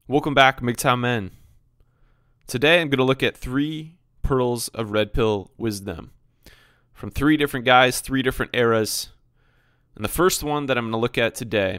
Welcome back, MGTOW Men. Today I'm going to look at 3 pearls of red pill wisdom from 3 different guys, 3 different eras. And the first one that I'm going to look at today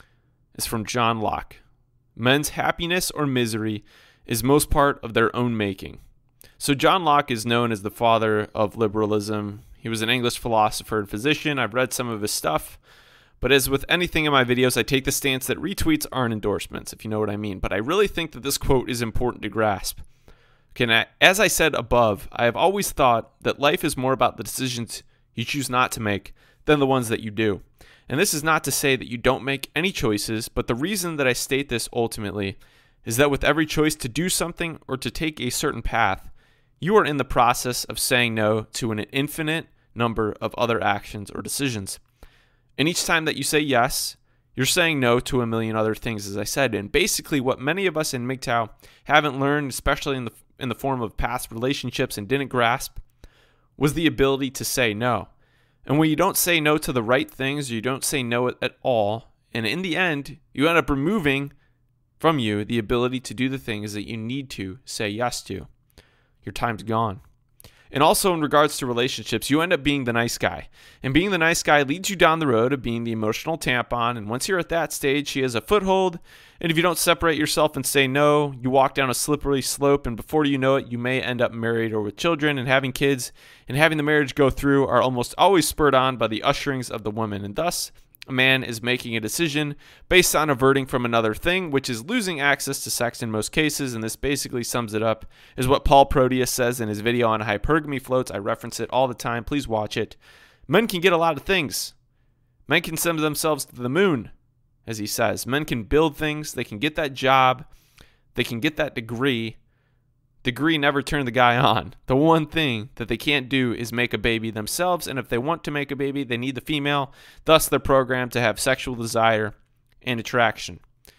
is from John Locke. Men's happiness or misery is most part of their own making. So John Locke is known as the father of liberalism. He was an English philosopher and physician. I've read some of his stuff. But as with anything in my videos, I take the stance that retweets aren't endorsements, if you know what I mean. But I really think that this quote is important to grasp. Okay, as I said above, I have always thought that life is more about the decisions you choose not to make than the ones that you do. And this is not to say that you don't make any choices, but the reason that I state this ultimately is that with every choice to do something or to take a certain path, you are in the process of saying no to an infinite number of other actions or decisions. And each time that you say yes, you're saying no to a million other things, as I said. And basically what many of us in MGTOW haven't learned, especially in the form of past relationships and didn't grasp, was the ability to say no. And when you don't say no to the right things, you don't say no at all, and in the end, you end up removing from you the ability to do the things that you need to say yes to. Your time's gone. And also in regards to relationships, you end up being the nice guy. And being the nice guy leads you down the road of being the emotional tampon. And once you're at that stage, she has a foothold. And if you don't separate yourself and say no, you walk down a slippery slope. And before you know it, you may end up married or with children and having kids. And having the marriage go through are almost always spurred on by the usherings of the woman. And thus, a man is making a decision based on averting from another thing, which is losing access to sex in most cases, and this basically sums it up, is what Paul Proteus says in his video on hypergamy floats. I reference it all the time. Please watch it. Men can get a lot of things. Men can send themselves to the moon, as he says. Men can build things. They can get that job. They can get that degree. Degree never turned the guy on. The one thing that they can't do is make a baby themselves, and if they want to make a baby, they need the female. Thus, they're programmed to have sexual desire and attraction.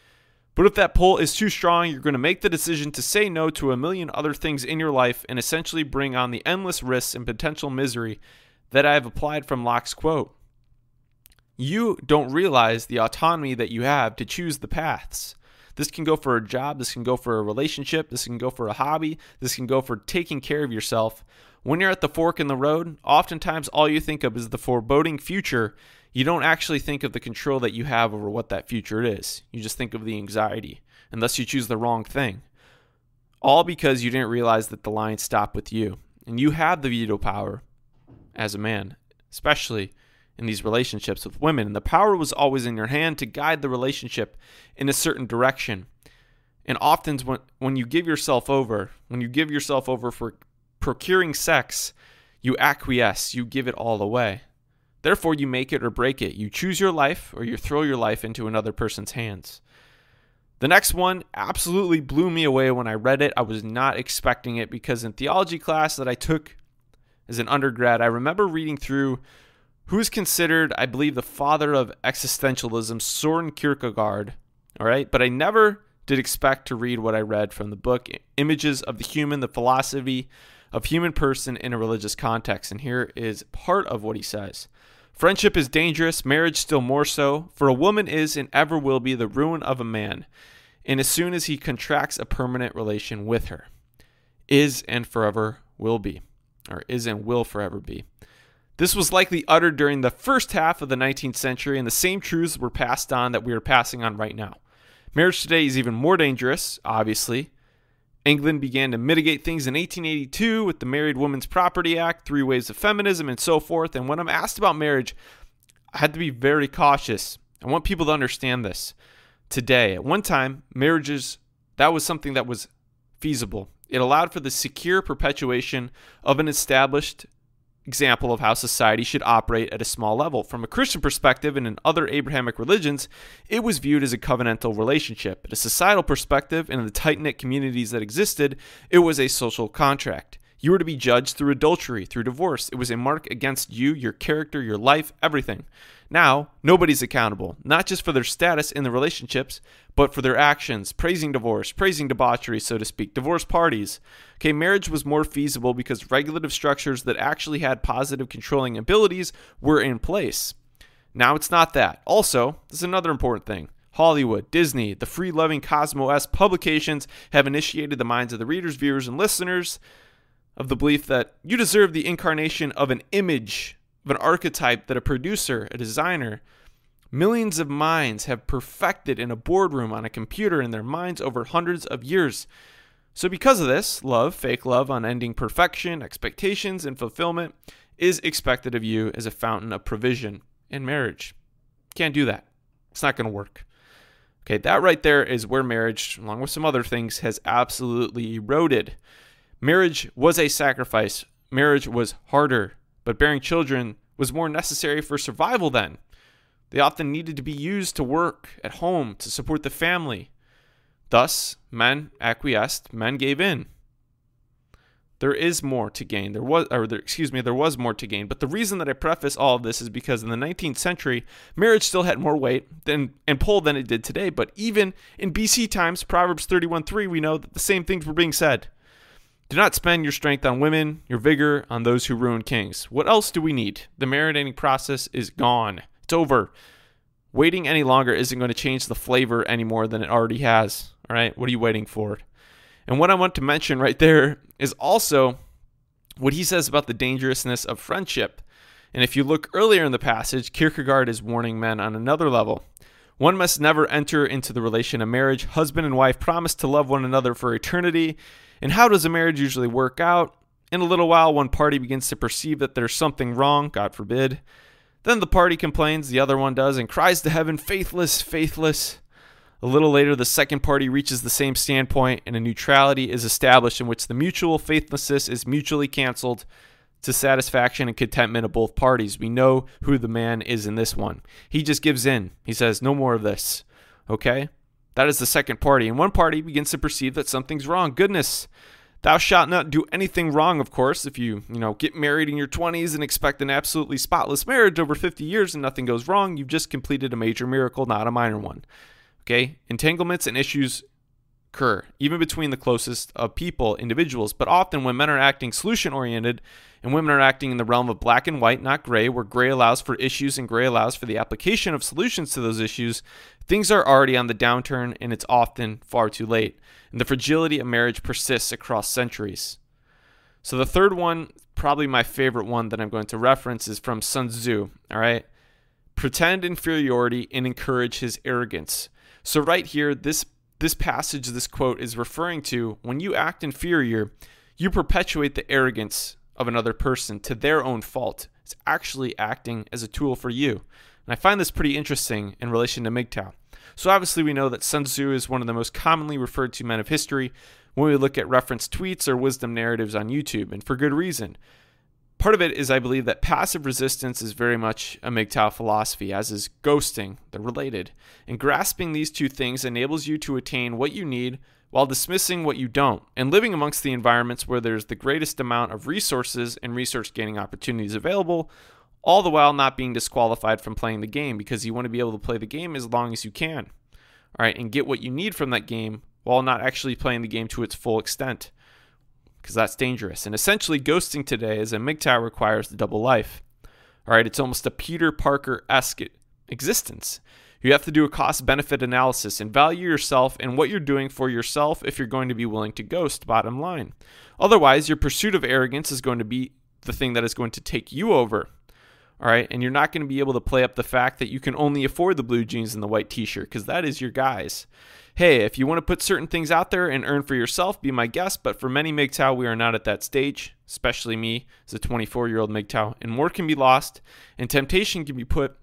But if that pull is too strong, you're going to make the decision to say no to a million other things in your life and essentially bring on the endless risks and potential misery that I have applied from Locke's quote. You don't realize the autonomy that you have to choose the paths. This can go for a job, this can go for a relationship, this can go for a hobby, this can go for taking care of yourself. When you're at the fork in the road, oftentimes all you think of is the foreboding future. You don't actually think of the control that you have over what that future is. You just think of the anxiety, and thus you choose the wrong thing. All because you didn't realize that the line stopped with you. And you have the veto power as a man, especially in these relationships with women. And the power was always in your hand to guide the relationship in a certain direction. And often when you give yourself over, for procuring sex, you acquiesce, you give it all away. Therefore, you make it or break it. You choose your life or you throw your life into another person's hands. The next one absolutely blew me away when I read it. I was not expecting it because in theology class that I took as an undergrad, I remember reading through who is considered, I believe, the father of existentialism, Soren Kierkegaard, all right? But I never did expect to read what I read from the book, Images of the Human, the Philosophy of Human Person in a Religious Context. And here is part of what he says. Friendship is dangerous, marriage still more so, for a woman is and ever will be the ruin of a man, and as soon as he contracts a permanent relation with her, is and forever will be, or is and will forever be. This was likely uttered during the first half of the 19th century, and the same truths were passed on that we are passing on right now. Marriage today is even more dangerous, obviously. England began to mitigate things in 1882 with the Married Women's Property Act, 3 waves of feminism, and so forth. And when I'm asked about marriage, I had to be very cautious. I want people to understand this. Today, at one time, marriages, that was something that was feasible. It allowed for the secure perpetuation of an established example of how society should operate at a small level. From a Christian perspective and in other Abrahamic religions, it was viewed as a covenantal relationship. At a societal perspective and in the tight-knit communities that existed, it was a social contract. You were to be judged through adultery, through divorce. It was a mark against you, your character, your life, everything. Now, nobody's accountable, not just for their status in the relationships, but for their actions, praising divorce, praising debauchery, so to speak, divorce parties. Okay, marriage was more feasible because regulative structures that actually had positive controlling abilities were in place. Now it's not that. Also, this is another important thing. Hollywood, Disney, the free-loving Cosmo-esque publications have initiated the minds of the readers, viewers, and listeners of the belief that you deserve the incarnation of an image, of an archetype that a producer, a designer, millions of minds have perfected in a boardroom on a computer in their minds over hundreds of years. So because of this, love, fake love, unending perfection, expectations, and fulfillment is expected of you as a fountain of provision in marriage. Can't do that. It's not going to work. Okay, that right there is where marriage, along with some other things, has absolutely eroded. Marriage was a sacrifice. Marriage was harder, but bearing children was more necessary for survival then. They often needed to be used to work at home to support the family. Thus, men acquiesced, men gave in. There is more to gain. There was more to gain. But the reason that I preface all of this is because in the 19th century, marriage still had more weight and pull than it did today. But even in BC times, Proverbs 31:3, we know that the same things were being said. Do not spend your strength on women, your vigor on those who ruin kings. What else do we need? The marinating process is gone. It's over. Waiting any longer isn't going to change the flavor any more than it already has. All right, what are you waiting for? And what I want to mention right there is also what he says about the dangerousness of friendship. And if you look earlier in the passage, Kierkegaard is warning men on another level. One must never enter into the relation of marriage. Husband and wife promise to love one another for eternity. And how does a marriage usually work out? In a little while, one party begins to perceive that there's something wrong, God forbid. Then the party complains, the other one does, and cries to heaven, faithless, faithless. A little later, the second party reaches the same standpoint, and a neutrality is established in which the mutual faithlessness is mutually canceled to satisfaction and contentment of both parties. We know who the man is in this one. He just gives in. He says, no more of this. Okay? That is the second party. And one party begins to perceive that something's wrong. Goodness, thou shalt not do anything wrong, of course. If you get married in your 20s and expect an absolutely spotless marriage over 50 years and nothing goes wrong, you've just completed a major miracle, not a minor one. Okay? Entanglements and issues occur, even between the closest of people, individuals. But often when men are acting solution-oriented and women are acting in the realm of black and white, not gray, where gray allows for issues and gray allows for the application of solutions to those issues, things are already on the downturn and it's often far too late. And the fragility of marriage persists across centuries. So the third one, probably my favorite one that I'm going to reference, is from Sun Tzu. All right? Pretend inferiority and encourage his arrogance. So right here, this passage, this quote is referring to when you act inferior, you perpetuate the arrogance of another person to their own fault. It's actually acting as a tool for you. And I find this pretty interesting in relation to MGTOW. So obviously we know that Sun Tzu is one of the most commonly referred to men of history when we look at reference tweets or wisdom narratives on YouTube, and for good reason. Part of it is I believe that passive resistance is very much a MGTOW philosophy, as is ghosting. They're related. And grasping these two things enables you to attain what you need while dismissing what you don't, and living amongst the environments where there's the greatest amount of resources and resource-gaining opportunities available, all the while not being disqualified from playing the game, because you want to be able to play the game as long as you can, all right, and get what you need from that game while not actually playing the game to its full extent, because that's dangerous. And essentially, ghosting today as a MGTOW requires the double life. All right, it's almost a Peter Parker-esque existence. You have to do a cost-benefit analysis and value yourself and what you're doing for yourself if you're going to be willing to ghost, bottom line. Otherwise, your pursuit of arrogance is going to be the thing that is going to take you over. All right, and you're not going to be able to play up the fact that you can only afford the blue jeans and the white t-shirt, because that is your guys. Hey, if you want to put certain things out there and earn for yourself, be my guest, but for many MGTOW, we are not at that stage, especially me as a 24-year-old MGTOW, and more can be lost, and temptation can be put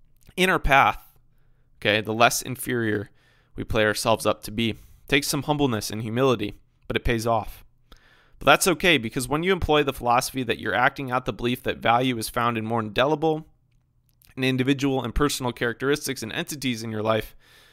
in our path, okay, the less inferior we play ourselves up to be. It takes some humbleness and humility, but it pays off. But that's okay, because when you employ the philosophy that you're acting out the belief that value is found in more indelible and individual and personal characteristics and entities in your life,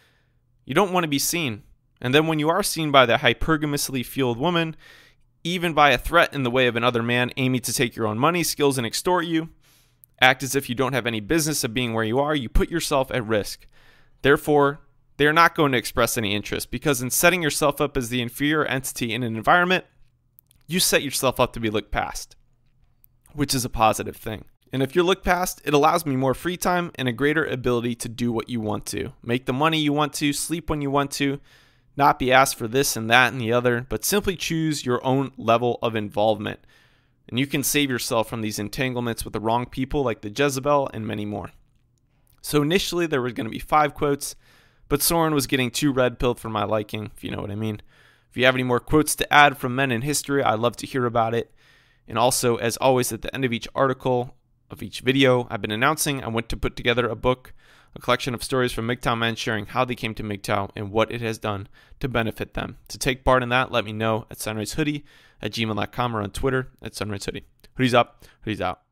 you don't want to be seen. And then when you are seen by the hypergamously fueled woman, even by a threat in the way of another man aiming to take your own money, skills, and extort you, act as if you don't have any business of being where you are, you put yourself at risk. Therefore, they are not going to express any interest, because in setting yourself up as the inferior entity in an environment, you set yourself up to be looked past, which is a positive thing. And if you look past, it allows me more free time and a greater ability to do what you want to. Make the money you want to, sleep when you want to, not be asked for this and that and the other, but simply choose your own level of involvement. And you can save yourself from these entanglements with the wrong people like the Jezebel and many more. So initially there were going to be 5 quotes, but Soren was getting too red-pilled for my liking, if you know what I mean. If you have any more quotes to add from men in history, I'd love to hear about it. And also, as always, at the end of each article, of each video I've been announcing, I want to put together a book, a collection of stories from MGTOW men sharing how they came to MGTOW and what it has done to benefit them. To take part in that, let me know at sunrisehoodie@gmail.com or on Twitter @sunrisehoodie. Hoodies up, hoodies out.